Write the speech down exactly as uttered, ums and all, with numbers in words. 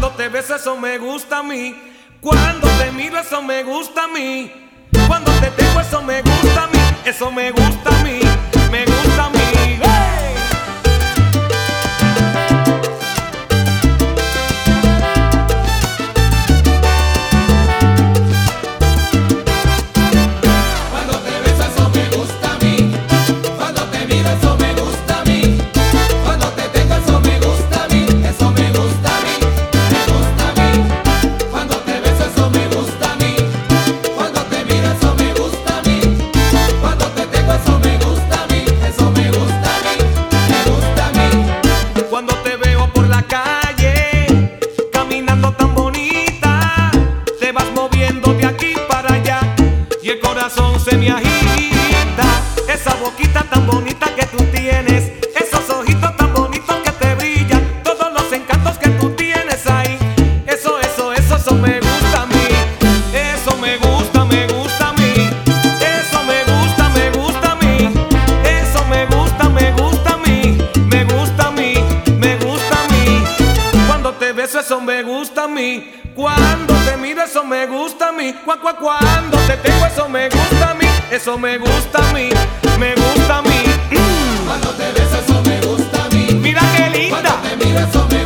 Cuando te beso eso me gusta a mí. Cuando te miro eso me gusta a mí. Cuando te tengo eso me gusta a mí. Eso me gusta a mí, me gusta a mí. ¡Hey! Cuando te beso eso me gusta a mí. Cuando te miro eso me gusta a mí. Cuando te tengo eso me gusta a mí. Eso me gusta a mí, me gusta a mí. Cuando te beso eso me gusta a mí. Cuando te miro eso me gusta a mí. Cuando te tengo eso me gusta a mí. Eso me gusta a mí, me gusta a mí. Cuando te veo por la calle, caminando tan bonita, te vas moviendo de aquí para allá y el corazón se me agita. Esa boquita tan bonita que tú tienes, esos ojitos tan bonitos que te brillan, todos los encantos que tú tienes ahí. Eso, eso, eso, eso me gusta a mí. Eso me gusta, me gusta a mí. Eso me gusta, me gusta a mí. Eso me gusta, me gusta a mí. Me gusta a mí, me gusta a mí. Cuando te beso eso me gusta a mí. Cuando te miro eso me gusta a mí. Cu- cu- Cuando te tengo eso me gusta a mí. Eso me gusta a mí, me gusta a mí. Mm. Cuando te beso eso me gusta a mí. Mira qué linda. Cuando te miro eso me